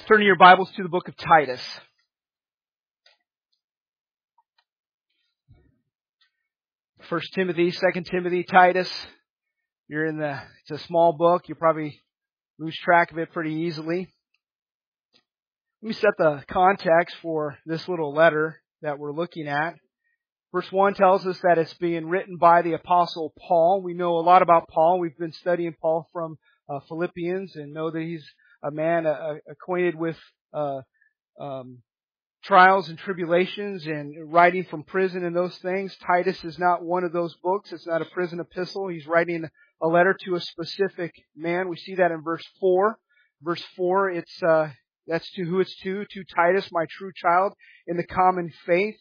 Turning your Bibles to the book of Titus. 1 Timothy, 2 Timothy, Titus. It's a small book. You probably lose track of it pretty easily. Let me set the context for this little letter that we're looking at. Verse 1 tells us that it's being written by the Apostle Paul. We know a lot about Paul. We've been studying Paul from Philippians and know that he's a man acquainted with trials and tribulations and writing from prison and those things. Titus is not one of those books. It's not a prison epistle. He's writing a letter to a specific man. We see that in verse 4. Verse 4, that's to who it's to Titus, my true child in the common faith.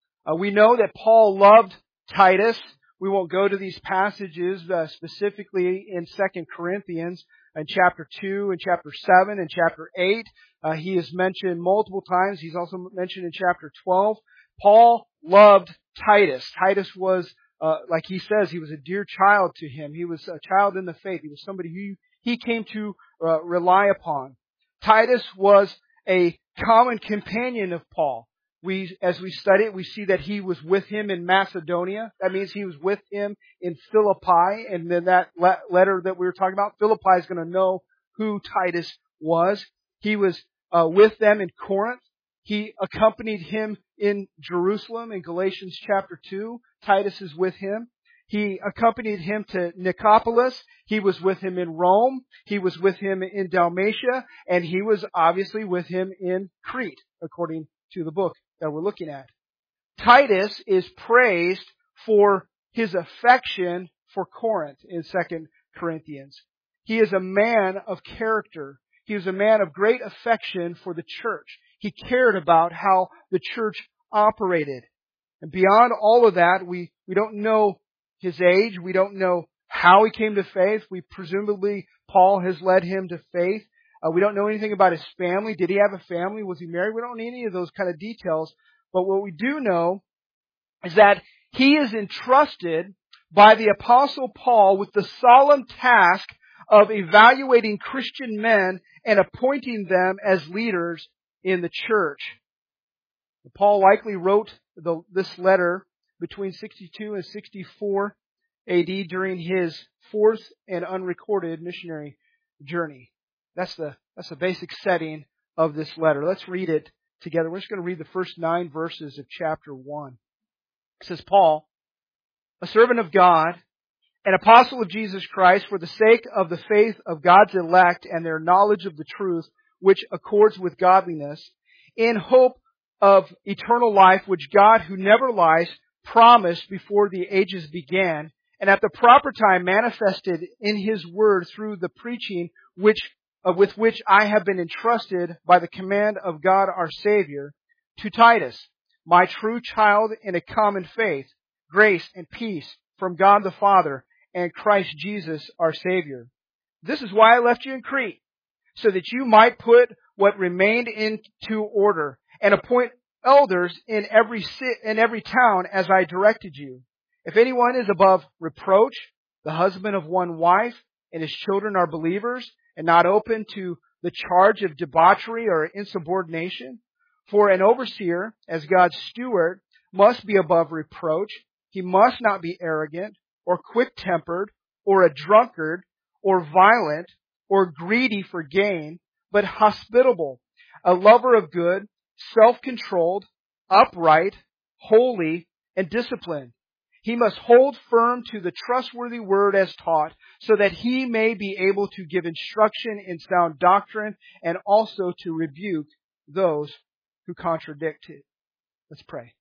We know that Paul loved Titus. We won't go to these passages specifically in 2 Corinthians in chapter 2 and chapter 7 and chapter 8. He is mentioned multiple times. He's also mentioned in chapter 12. Paul loved Titus. Titus was, like he says, he was a dear child to him. He was a child in the faith. He was somebody who he came to rely upon. Titus was a common companion of Paul. As we study it, we see that he was with him in Macedonia. That means he was with him in Philippi. And then that letter that we were talking about, Philippi is going to know who Titus was. He was with them in Corinth. He accompanied him in Jerusalem in Galatians chapter 2. Titus is with him. He accompanied him to Nicopolis. He was with him in Rome. He was with him in Dalmatia. And he was obviously with him in Crete, according to the book that we're looking at. Titus is praised for his affection for Corinth in 2 Corinthians. He is a man of character. He was a man of great affection for the church. He cared about how the church operated. And beyond all of that, we don't know his age. We don't know how he came to faith. Presumably Paul has led him to faith. We don't know anything about his family. Did he have a family? Was he married? We don't need any of those kind of details. But what we do know is that he is entrusted by the Apostle Paul with the solemn task of evaluating Christian men and appointing them as leaders in the church. Paul likely wrote this letter between 62 and 64 AD during his fourth and unrecorded missionary journey. That's the basic setting of this letter. Let's read it together. We're just going to read the first 9 verses of chapter 1. It says, Paul, a servant of God, an apostle of Jesus Christ, for the sake of the faith of God's elect and their knowledge of the truth, which accords with godliness, in hope of eternal life, which God, who never lies, promised before the ages began, and at the proper time manifested in His word through the preaching with which I have been entrusted by the command of God our Savior, to Titus, my true child in a common faith, grace and peace from God the Father and Christ Jesus our Savior. This is why I left you in Crete, so that you might put what remained into order and appoint elders in every town as I directed you. If anyone is above reproach, the husband of one wife, and his children are believers, and not open to the charge of debauchery or insubordination. For an overseer, as God's steward, must be above reproach. He must not be arrogant, or quick-tempered, or a drunkard, or violent, or greedy for gain, but hospitable, a lover of good, self-controlled, upright, holy, and disciplined. He must hold firm to the trustworthy word as taught, so that he may be able to give instruction in sound doctrine and also to rebuke those who contradict it. Let's pray.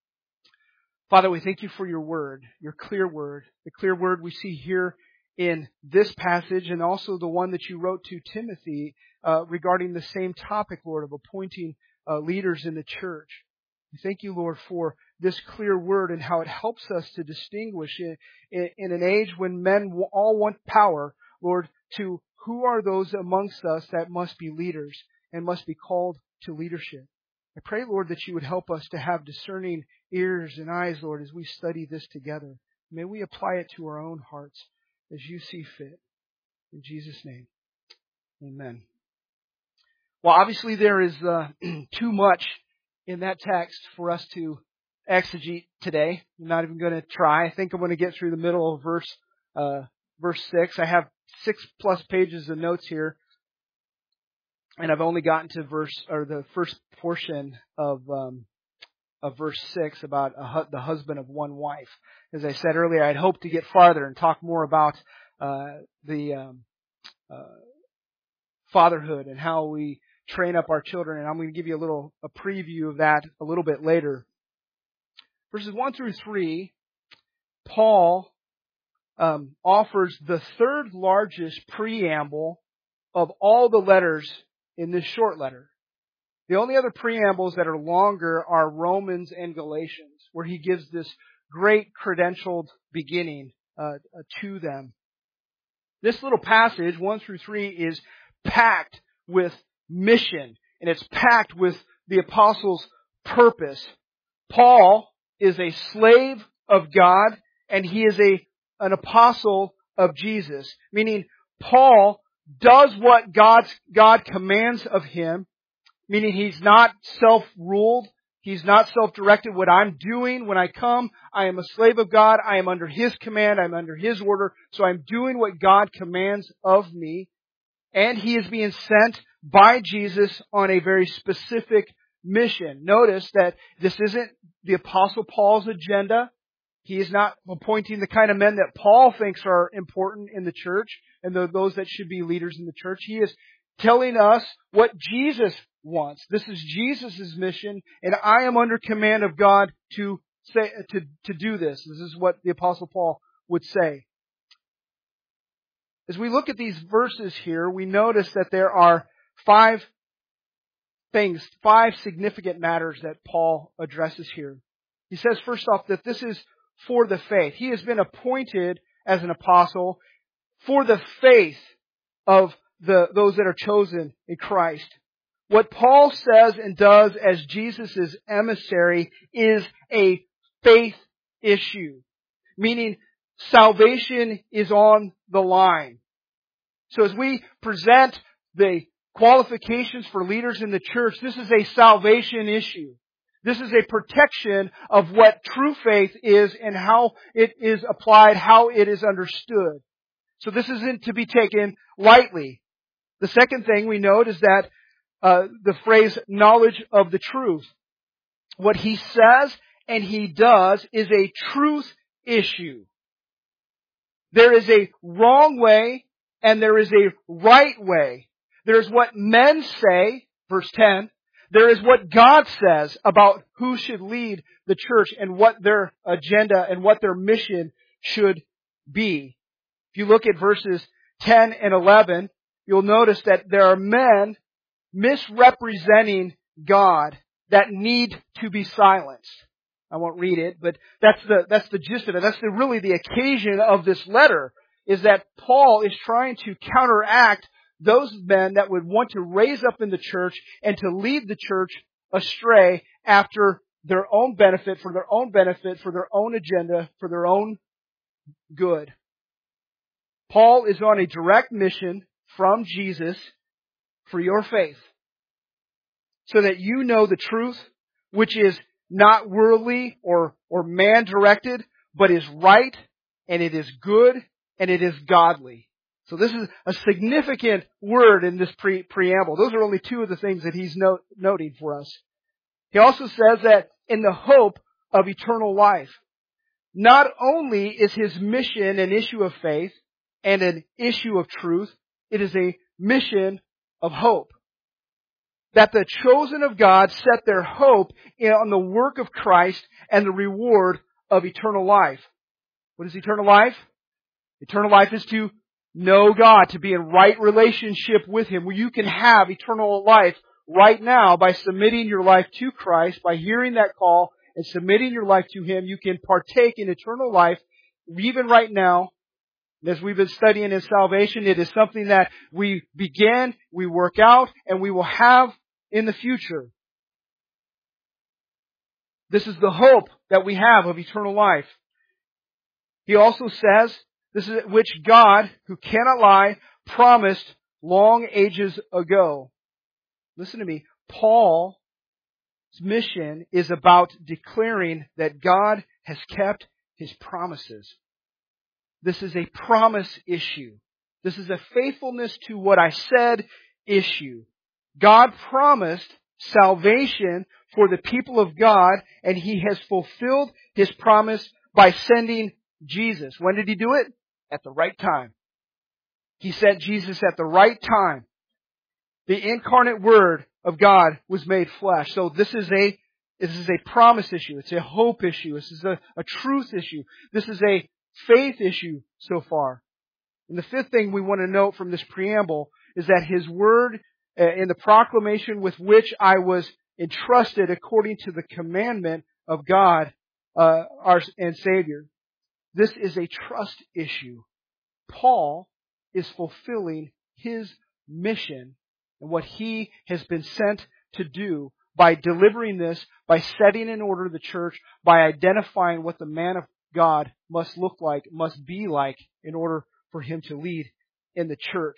Father, we thank you for your word, your clear word, the clear word we see here in this passage and also the one that you wrote to Timothy regarding the same topic, Lord, of appointing leaders in the church. We thank you, Lord, for this clear word and how it helps us to distinguish in an age when men all want power, Lord, to who are those amongst us that must be leaders and must be called to leadership. I pray, Lord, that you would help us to have discerning ears and eyes, Lord, as we study this together. May we apply it to our own hearts as you see fit. In Jesus' name, amen. Well, obviously there is too much in that text for us to exegete today. I'm not even going to try. I think I'm going to get through the middle of verse 6. I have 6+ pages of notes here, and I've only gotten to the first portion of verse 6 about the husband of one wife. As I said earlier, I'd hoped to get farther and talk more about the fatherhood and how we train up our children, and I'm going to give you a preview of that a little bit later. Verses 1 through 3, Paul offers the third largest preamble of all the letters in this short letter. The only other preambles that are longer are Romans and Galatians, where he gives this great credentialed beginning to them. This little passage, 1 through 3, is packed with mission, and it's packed with the apostles' purpose. Paul is a slave of God, and he is an apostle of Jesus, meaning Paul does what God commands of him, meaning he's not self-ruled, he's not self-directed. What I'm doing when I come, I am a slave of God, I am under His command, I'm under His order, so I'm doing what God commands of me. And he is being sent by Jesus on a very specific mission. Notice that this isn't the Apostle Paul's agenda. He is not appointing the kind of men that Paul thinks are important in the church and those that should be leaders in the church. He is telling us what Jesus wants. This is Jesus' mission, and I am under command of God to do this. This is what the Apostle Paul would say. As we look at these verses here, we notice that there are 5 significant matters that Paul addresses here. He says, first off, that this is for the faith. He has been appointed as an apostle for the faith of those that are chosen in Christ. What Paul says and does as Jesus' emissary is a faith issue, meaning salvation is on the line. So as we present the qualifications for leaders in the church, this is a salvation issue. This is a protection of what true faith is and how it is applied, how it is understood. So this isn't to be taken lightly. The second thing we note is that the phrase knowledge of the truth. What he says and he does is a truth issue. There is a wrong way and there is a right way. There is what men say, verse 10. There is what God says about who should lead the church and what their agenda and what their mission should be. If you look at verses 10 and 11, you'll notice that there are men misrepresenting God that need to be silenced. I won't read it, but that's the gist of it. That's really the occasion of this letter, is that Paul is trying to counteract those men that would want to raise up in the church and to lead the church astray after their own benefit, for their own agenda, for their own good. Paul is on a direct mission from Jesus for your faith, so that you know the truth, which is not worldly or man-directed, but is right, and it is good, and it is godly. So this is a significant word in this preamble. Those are only 2 of the things that he's noting for us. He also says that in the hope of eternal life. Not only is his mission an issue of faith and an issue of truth, it is a mission of hope. That the chosen of God set their hope on the work of Christ and the reward of eternal life. What is eternal life? Eternal life is to know God, to be in right relationship with Him, where you can have eternal life right now by submitting your life to Christ, by hearing that call and submitting your life to Him. You can partake in eternal life even right now. As we've been studying in salvation, it is something that we begin, we work out, and we will have in the future. This is the hope that we have of eternal life. He also says, this is which God, who cannot lie, promised long ages ago. Listen to me. Paul's mission is about declaring that God has kept His promises. This is a promise issue. This is a faithfulness to what I said issue. God promised salvation for the people of God, and He has fulfilled His promise by sending Jesus. When did He do it? At the right time. He sent Jesus at the right time. The incarnate Word of God was made flesh. So this is a promise issue. It's a hope issue. This is a truth issue. This is a faith issue so far. And the fifth thing we want to note from this preamble is that His Word in the proclamation with which I was entrusted according to the commandment of God, our and Savior. This is a trust issue. Paul is fulfilling his mission and what he has been sent to do by delivering this, by setting in order the church, by identifying what the man of God must look like, must be like in order for him to lead in the church.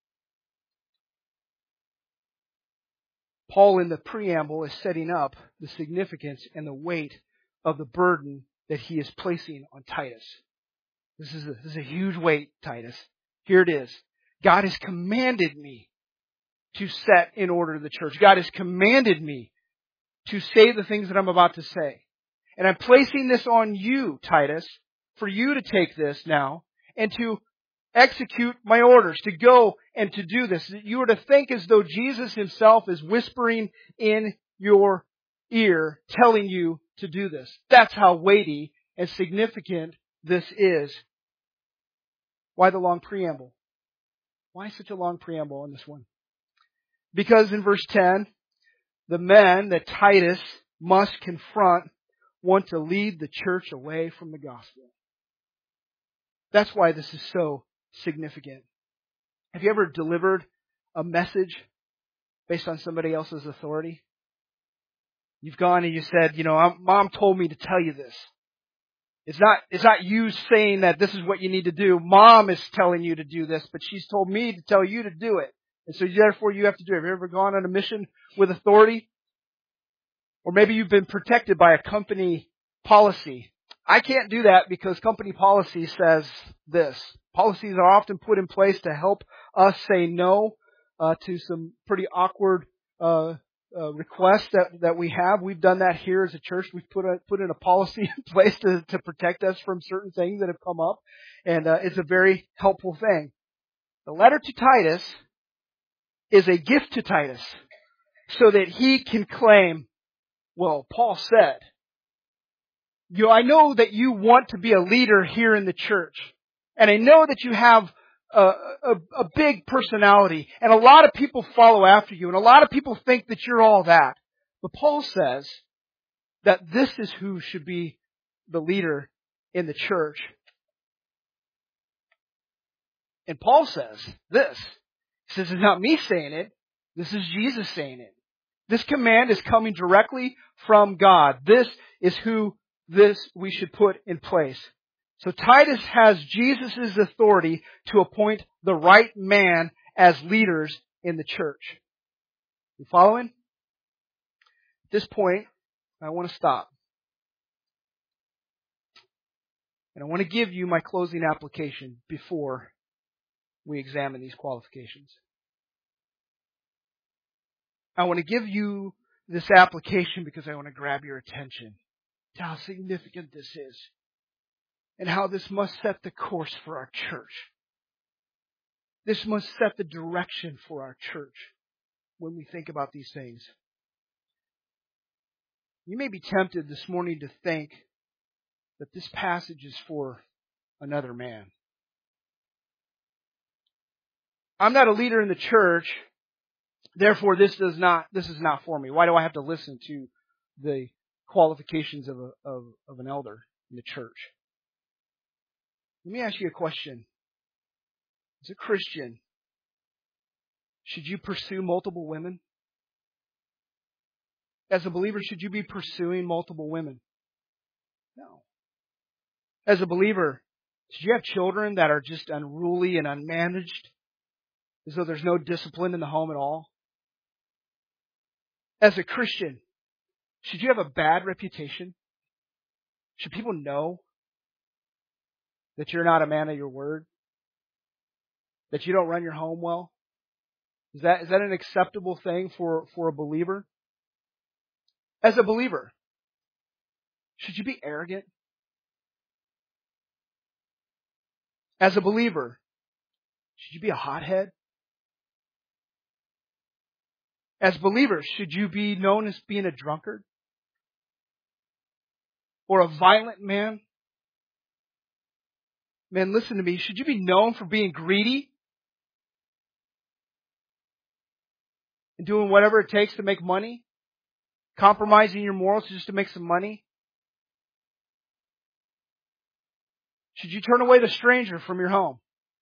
Paul in the preamble is setting up the significance and the weight of the burden that he is placing on Titus. This is a huge weight, Titus. Here it is. God has commanded me to set in order the church. God has commanded me to say the things that I'm about to say. And I'm placing this on you, Titus, for you to take this now and to execute my orders, to go and to do this. You are to think as though Jesus Himself is whispering in your ear, telling you to do this. That's how weighty and significant this is. Why the long preamble? Why such a long preamble on this one? Because in verse 10, the men that Titus must confront want to lead the church away from the gospel. That's why this is so significant. Have you ever delivered a message based on somebody else's authority? You've gone and you said, Mom told me to tell you this. It's not you saying that this is what you need to do. Mom is telling you to do this, but she's told me to tell you to do it. And so therefore you have to do it. Have you ever gone on a mission with authority? Or maybe you've been protected by a company policy. I can't do that because company policy says this. Policies are often put in place to help us say no to some pretty awkward requests that we have. We've done that here as a church. We've put in a policy in place to protect us from certain things that have come up, and it's a very helpful thing. The letter to Titus is a gift to Titus so that he can claim, well, Paul said, I know that you want to be a leader here in the church. And I know that you have a big personality. And a lot of people follow after you. And a lot of people think that you're all that. But Paul says that this is who should be the leader in the church. And Paul says this. He says it's not me saying it. This is Jesus saying it. This command is coming directly from God. This is who we should put in place. So Titus has Jesus' authority to appoint the right man as leaders in the church. You following? At this point, I want to stop. And I want to give you my closing application before we examine these qualifications. I want to give you this application because I want to grab your attention to how significant this is and how this must set the course for our church. This must set the direction for our church when we think about these things. You may be tempted this morning to think that this passage is for another man. I'm not a leader in the church, therefore this is not for me. Why do I have to listen to the qualifications of an elder in the church? Let me ask you a question. As a Christian, should you pursue multiple women? As a believer, should you be pursuing multiple women? No. As a believer, should you have children that are just unruly and unmanaged? As though there's no discipline in the home at all? As a Christian, should you have a bad reputation? Should people know that you're not a man of your word? That you don't run your home well? Is that an acceptable thing for a believer? As a believer, should you be arrogant? As a believer, should you be a hothead? As believers, should you be known as being a drunkard? Or a violent man? Man, listen to me. Should you be known for being greedy? And doing whatever it takes to make money? Compromising your morals just to make some money? Should you turn away the stranger from your home?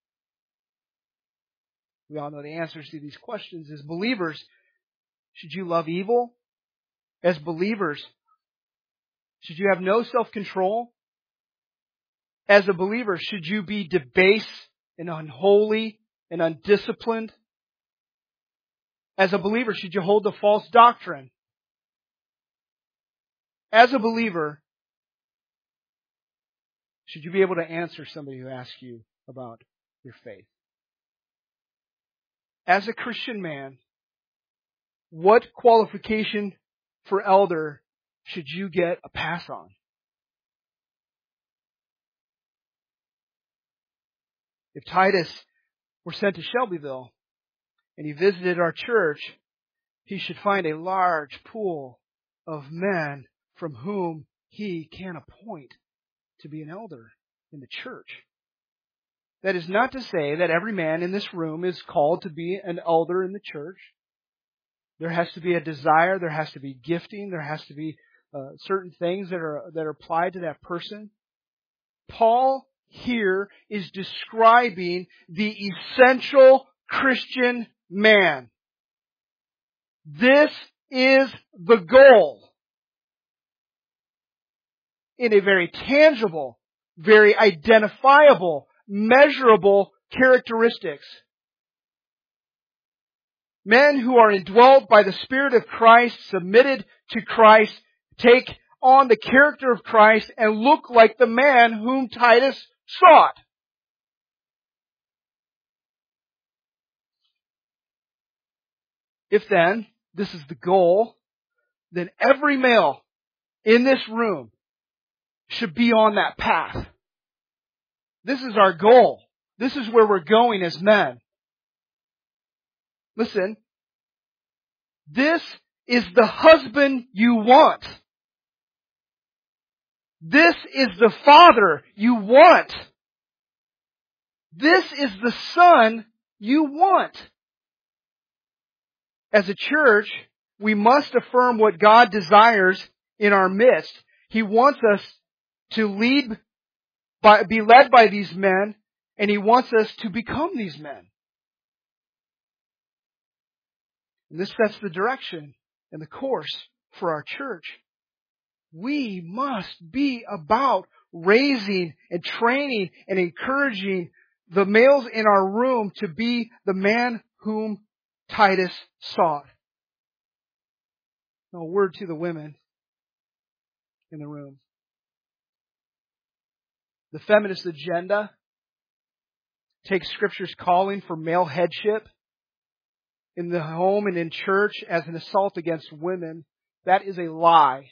We all know the answers to these questions. As believers, should you love evil? As believers, should you have no self-control? As a believer, should you be debased and unholy and undisciplined? As a believer, should you hold to false doctrine? As a believer, should you be able to answer somebody who asks you about your faith? As a Christian man, what qualification for elder should you get a pass on? If Titus were sent to Shelbyville and he visited our church, he should find a large pool of men from whom he can appoint to be an elder in the church. That is not to say that every man in this room is called to be an elder in the church. There has to be a desire, there has to be gifting, there has to be certain things that are applied to that person. Paul here is describing the essential Christian man. This is the goal. In a very tangible, very identifiable, measurable characteristics. Men who are indwelt by the Spirit of Christ, submitted to Christ, take on the character of Christ and look like the man whom Titus sought. If then this is the goal, then every male in this room should be on that path. This is our goal. This is where we're going as men. Listen, this is the husband you want. This is the father you want. This is the son you want. As a church, we must affirm what God desires in our midst. He wants us to be led by these men, and He wants us to become these men. And this sets the direction and the course for our church. We must be about raising and training and encouraging the males in our room to be the man whom Titus sought. Now, a word to the women in the room. The feminist agenda takes Scripture's calling for male headship in the home and in church as an assault against women. That is a lie.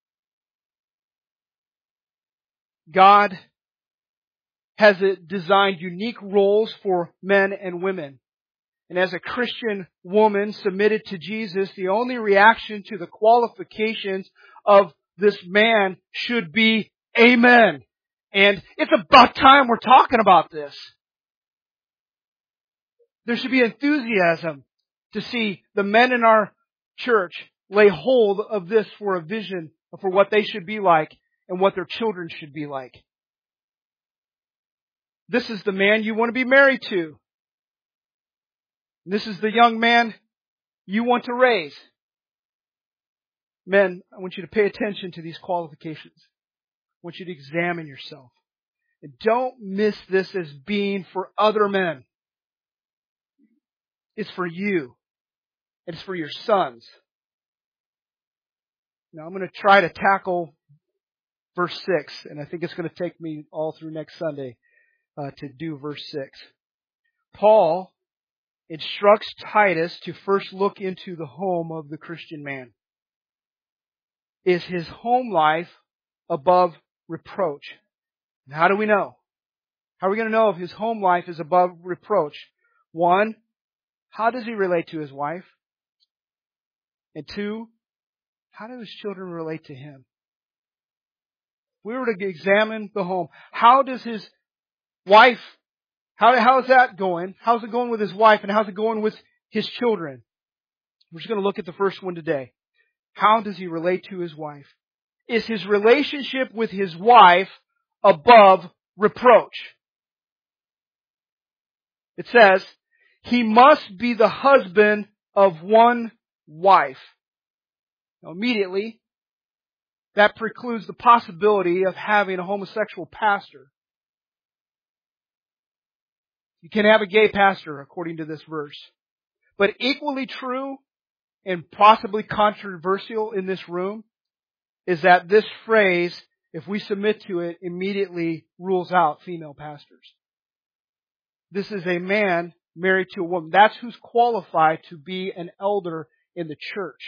God has designed unique roles for men and women. And as a Christian woman submitted to Jesus, the only reaction to the qualifications of this man should be amen. And it's about time we're talking about this. There should be enthusiasm to see the men in our church lay hold of this for a vision for what they should be like and what their children should be like. This is the man you want to be married to. This is the young man you want to raise. Men, I want you to pay attention to these qualifications. I want you to examine yourself. And don't miss this as being for other men. It's for you. It's for your sons. Now I'm going to try to tackle verse 6, and I think it's going to take me all through next Sunday to do verse 6. Paul instructs Titus to first look into the home of the Christian man. Is his home life above reproach? And how do we know? How are we going to know if his home life is above reproach? One, how does he relate to his wife? And two, how do his children relate to him? If we were to examine the home, how does his wife, how is that going? How's it going with his wife, and how's it going with his children? We're just going to look at the first one today. How does he relate to his wife? Is his relationship with his wife above reproach? It says, he must be the husband of one wife. Now, immediately, that precludes the possibility of having a homosexual pastor. You can have a gay pastor, according to this verse. But equally true and possibly controversial in this room is that this phrase, if we submit to it, immediately rules out female pastors. This is a man married to a woman. That's who's qualified to be an elder in the church.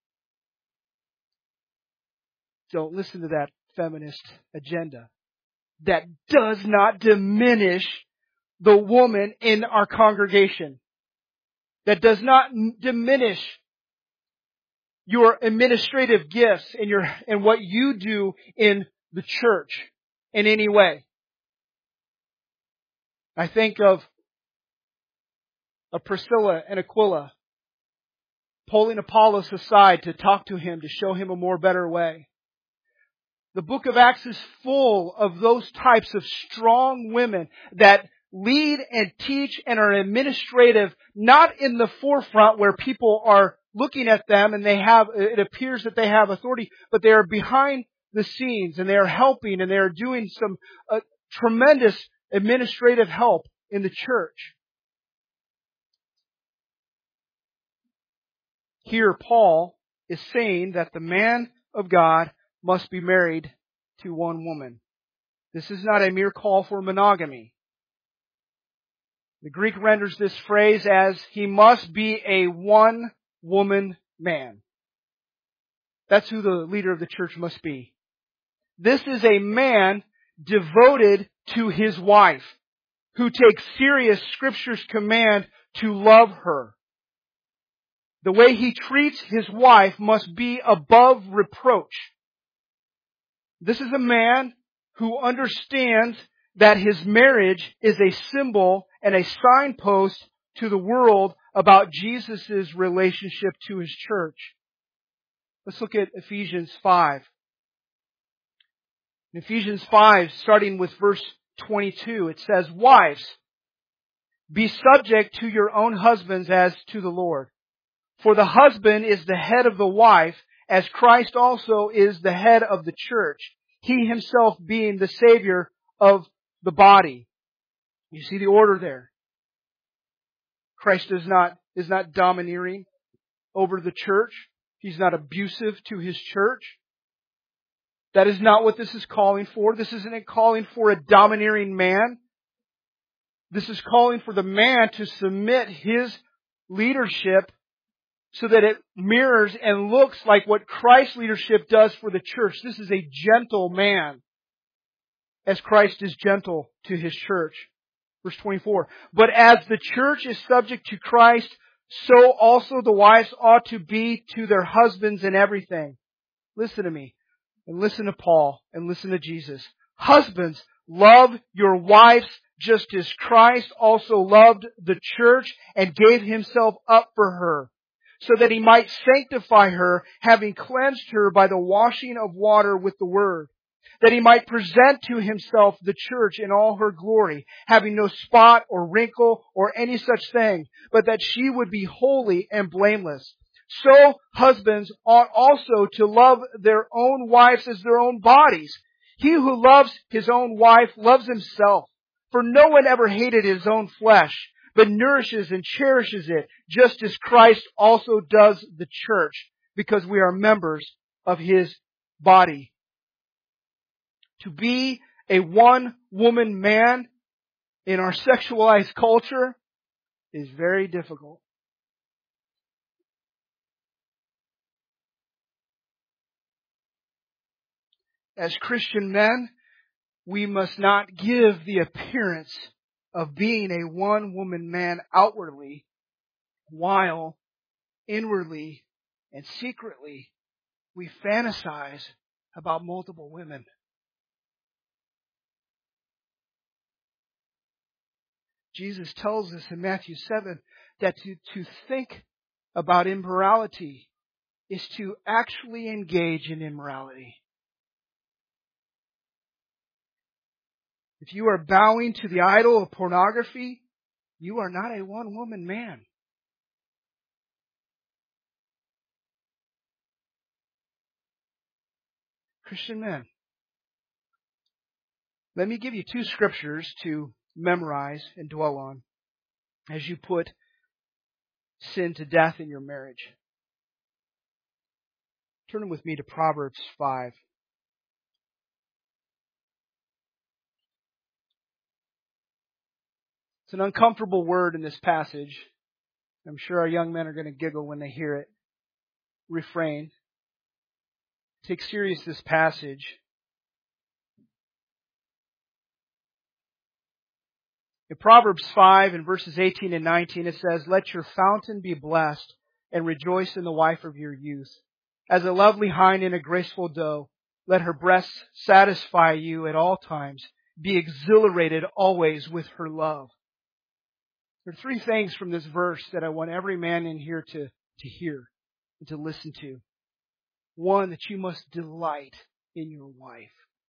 Don't listen to that feminist agenda. That does not diminish the woman in our congregation. That does not diminish your administrative gifts and what you do in the church in any way. I think of Priscilla and Aquila pulling Apollos aside to talk to him, to show him a more better way. The book of Acts is full of those types of strong women that lead and teach and are administrative, not in the forefront where people are looking at them and it appears that they have authority, but they are behind the scenes and they are helping and they are doing some tremendous administrative help in the church. Here, Paul is saying that the man of God must be married to one woman. This is not a mere call for monogamy. The Greek renders this phrase as, he must be a one-woman man. That's who the leader of the church must be. This is a man devoted to his wife, who takes serious Scripture's command to love her. The way he treats his wife must be above reproach. This is a man who understands that his marriage is a symbol and a signpost to the world about Jesus' relationship to his church. Let's look at Ephesians 5. In Ephesians 5, starting with verse 22, it says, "Wives, be subject to your own husbands as to the Lord. For the husband is the head of the wife, as Christ also is the head of the church, he himself being the Savior of the body." You see the order there. Christ is not domineering over the church. He's not abusive to his church. That is not what this is calling for. This isn't calling for a domineering man. This is calling for the man to submit his leadership so that it mirrors and looks like what Christ's leadership does for the church. This is a gentle man, as Christ is gentle to his church. Verse 24, "But as the church is subject to Christ, so also the wives ought to be to their husbands in everything." Listen to me, and listen to Paul, and listen to Jesus. "Husbands, love your wives just as Christ also loved the church and gave himself up for her, so that he might sanctify her, having cleansed her by the washing of water with the word, that he might present to himself the church in all her glory, having no spot or wrinkle or any such thing, but that she would be holy and blameless. So husbands ought also to love their own wives as their own bodies. He who loves his own wife loves himself. For no one ever hated his own flesh, but nourishes and cherishes it, just as Christ also does the church, because we are members of His body. To be a one-woman man in our sexualized culture is very difficult. As Christian men, we must not give the appearance of being a one-woman man outwardly, while inwardly and secretly we fantasize about multiple women. Jesus tells us in Matthew 7 that to think about immorality is to actually engage in immorality. If you are bowing to the idol of pornography, you are not a one-woman man. Christian men, let me give you 2 scriptures to memorize and dwell on as you put sin to death in your marriage. Turn with me to Proverbs 5. It's an uncomfortable word in this passage. I'm sure our young men are going to giggle when they hear it. Refrain. Take serious this passage. In Proverbs 5 and verses 18 and 19 it says, "Let your fountain be blessed and rejoice in the wife of your youth. As a lovely hind in a graceful doe, let her breasts satisfy you at all times. Be exhilarated always with her love." There are 3 things from this verse that I want every man in here to hear and to listen to. 1, that you must delight in your wife.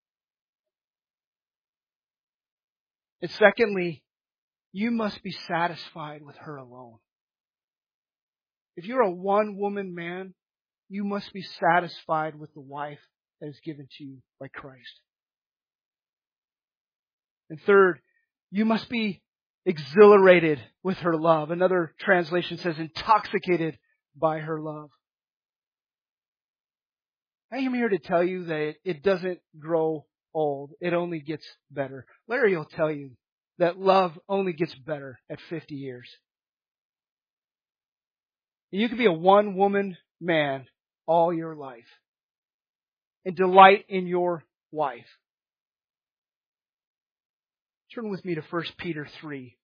And secondly, you must be satisfied with her alone. If you're a one-woman man, you must be satisfied with the wife that is given to you by Christ. And third, you must be exhilarated with her love. Another translation says intoxicated by her love. I am here to tell you that it doesn't grow old. It only gets better. Larry will tell you that love only gets better at 50 years. You can be a one-woman man all your life and delight in your wife. Turn with me to 1 Peter 3.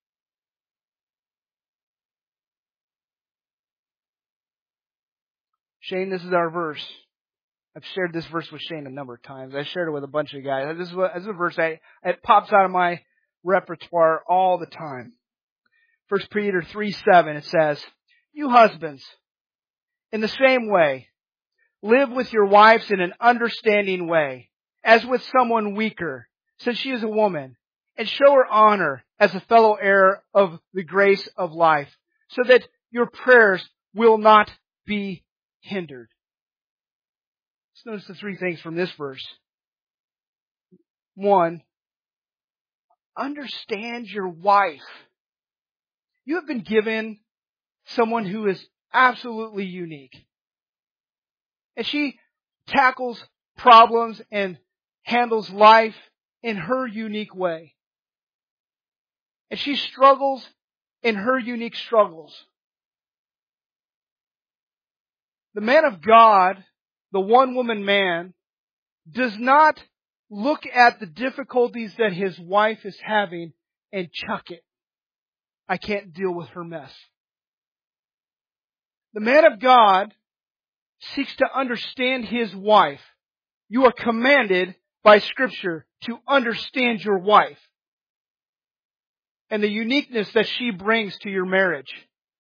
Shane, this is our verse. I've shared this verse with Shane a number of times. I shared it with a bunch of guys. This is a verse it pops out of my repertoire all the time. 1 Peter 3:7, it says, "You husbands, in the same way, live with your wives in an understanding way, as with someone weaker, since she is a woman, and show her honor as a fellow heir of the grace of life, so that your prayers will not be hindered." Let's notice the 3 things from this verse. 1, understand your wife. You have been given someone who is absolutely unique. And she tackles problems and handles life in her unique way. And she struggles in her unique struggles. The man of God, the one-woman man, does not look at the difficulties that his wife is having and chuck it. I can't deal with her mess. The man of God seeks to understand his wife. You are commanded by Scripture to understand your wife and the uniqueness that she brings to your marriage.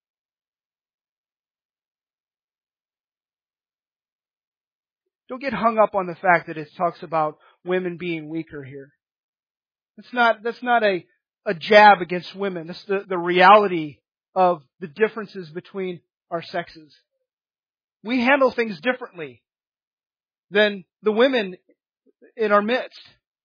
Don't get hung up on the fact that it talks about women being weaker here. That's not a jab against women. That's the reality of the differences between our sexes. We handle things differently than the women in our midst.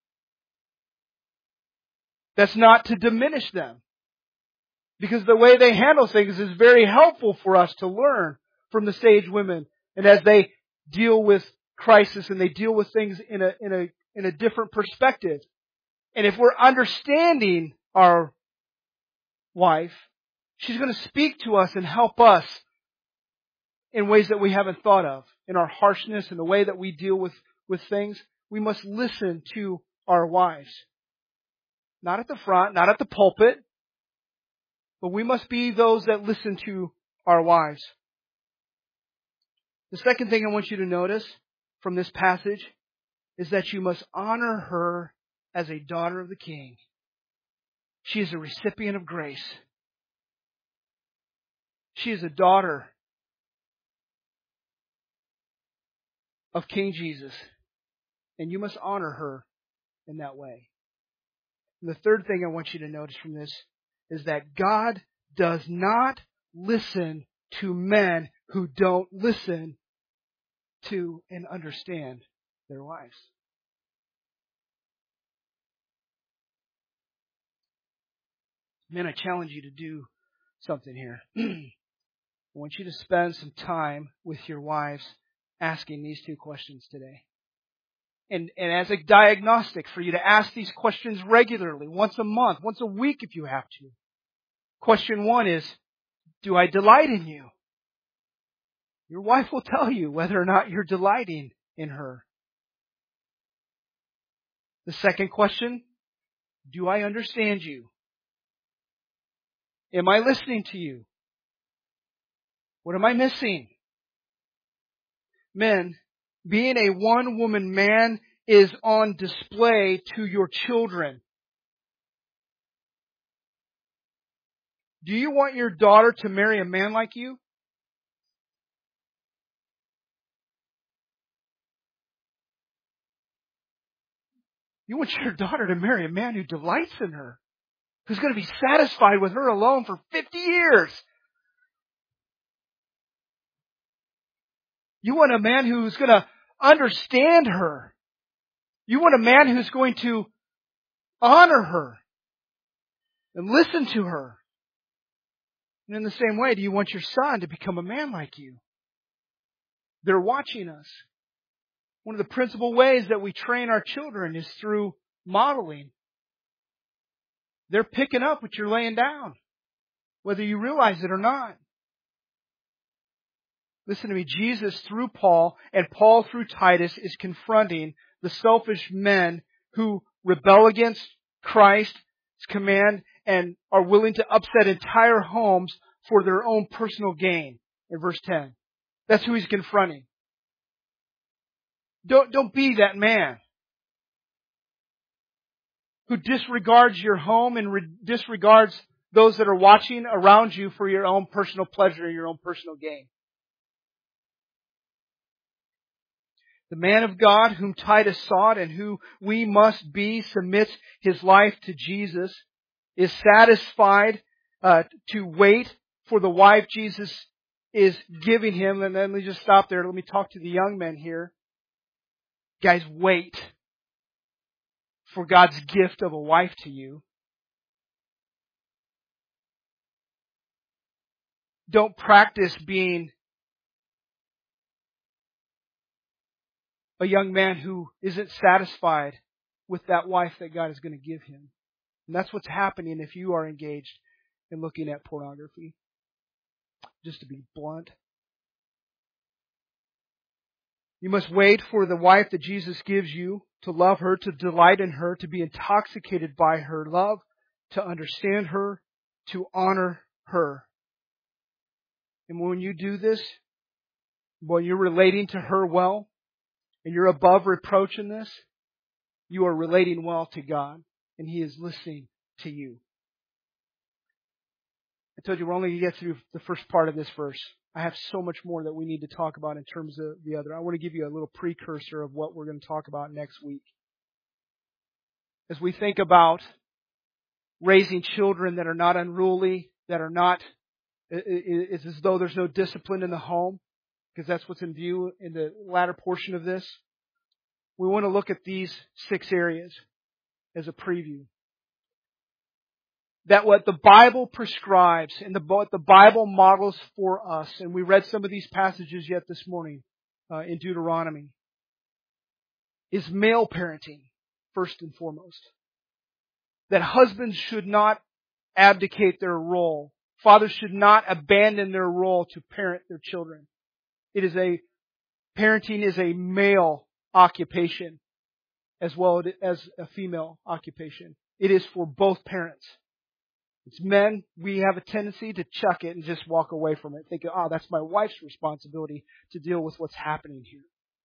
That's not to diminish them, because the way they handle things is very helpful for us to learn from the sage women. And as they deal with crisis and they deal with things in a different perspective. And if we're understanding our wife, she's going to speak to us and help us in ways that we haven't thought of. In our harshness and the way that we deal with things, we must listen to our wives. Not at the front, not at the pulpit, but we must be those that listen to our wives. The second thing I want you to notice from this passage is that you must honor her as a daughter of the King. She is a recipient of grace. She is a daughter of King Jesus. And you must honor her in that way. And the third thing I want you to notice from this is that God does not listen to men who don't listen to and understand their wives. Men, I challenge you to do something here. I want you to spend some time with your wives asking these two questions today. And as a diagnostic for you to ask these questions regularly, once a month, once a week if you have to. Question 1 is, do I delight in you? Your wife will tell you whether or not you're delighting in her. The second question, do I understand you? Am I listening to you? What am I missing? Men, being a one-woman man is on display to your children. Do you want your daughter to marry a man like you? You want your daughter to marry a man who delights in her, who's going to be satisfied with her alone for 50 years. You want a man who's going to understand her. You want a man who's going to honor her and listen to her. And in the same way, do you want your son to become a man like you? They're watching us. One of the principal ways that we train our children is through modeling. They're picking up what you're laying down, whether you realize it or not. Listen to me, Jesus through Paul and Paul through Titus is confronting the selfish men who rebel against Christ's command and are willing to upset entire homes for their own personal gain. In verse 10. That's who he's confronting. Don't be that man who disregards your home and disregards those that are watching around you for your own personal pleasure, your own personal gain. The man of God whom Titus sought and who we must be submits his life to Jesus, is satisfied to wait for the wife Jesus is giving him. And then let me just stop there. Let me talk to the young men here. Guys, wait for God's gift of a wife to you. Don't practice being a young man who isn't satisfied with that wife that God is going to give him. And that's what's happening if you are engaged in looking at pornography. Just to be blunt. You must wait for the wife that Jesus gives you, to love her, to delight in her, to be intoxicated by her love, to understand her, to honor her. And when you do this, when you're relating to her well, and you're above reproach in this, you are relating well to God, and He is listening to you. I told you we're only going to get through the first part of this verse. I have so much more that we need to talk about in terms of the other. I want to give you a little precursor of what we're going to talk about next week. As we think about raising children that are not unruly, that are not, it's as though there's no discipline in the home, because that's what's in view in the latter portion of this. We want to look at these 6 areas as a preview. That what the Bible prescribes and what the Bible models for us, and we read some of these passages yet this morning, in Deuteronomy is male parenting, first and foremost. That husbands should not abdicate their role. Fathers should not abandon their role to parent their children. Parenting is a male occupation as well as a female occupation. It is for both parents. It's men, we have a tendency to chuck it and just walk away from it, thinking, that's my wife's responsibility to deal with what's happening here.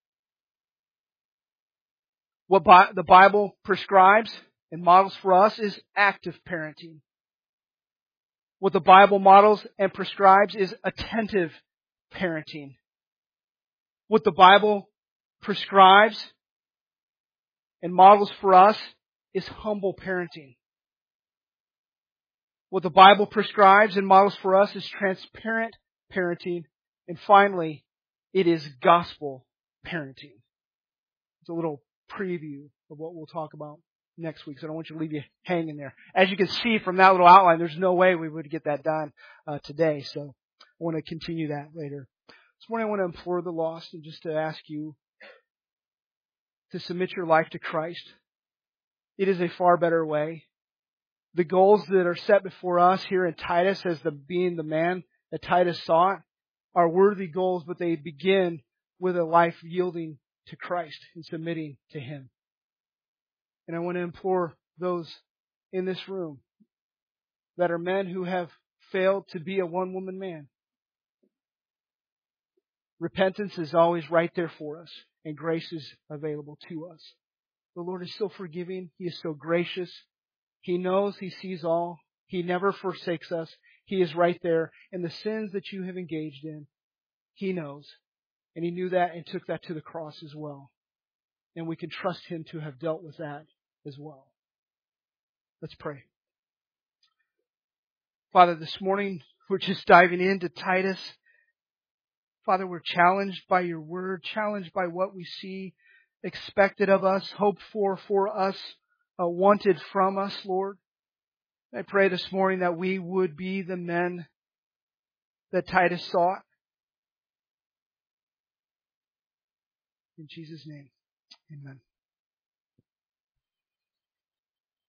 What the Bible prescribes and models for us is active parenting. What the Bible models and prescribes is attentive parenting. What the Bible prescribes and models for us is humble parenting. What the Bible prescribes and models for us is transparent parenting. And finally, it is gospel parenting. It's a little preview of what we'll talk about next week, so I don't want you to leave you hanging there. As you can see from that little outline, there's no way we would get that done today, so I want to continue that later. This morning I want to implore the lost and just to ask you to submit your life to Christ. It is a far better way. The goals that are set before us here in Titus as being the man that Titus sought are worthy goals, but they begin with a life yielding to Christ and submitting to Him. And I want to implore those in this room that are men who have failed to be a one-woman man. Repentance is always right there for us, and grace is available to us. The Lord is so forgiving. He is so gracious. He knows, He sees all. He never forsakes us. He is right there. And the sins that you have engaged in, He knows. And He knew that and took that to the cross as well. And we can trust Him to have dealt with that as well. Let's pray. Father, this morning we're just diving into Titus. Father, we're challenged by your word, challenged by what we see expected of us, hoped for us, wanted from us, Lord. I pray this morning that we would be the men that Titus sought. In Jesus' name, amen.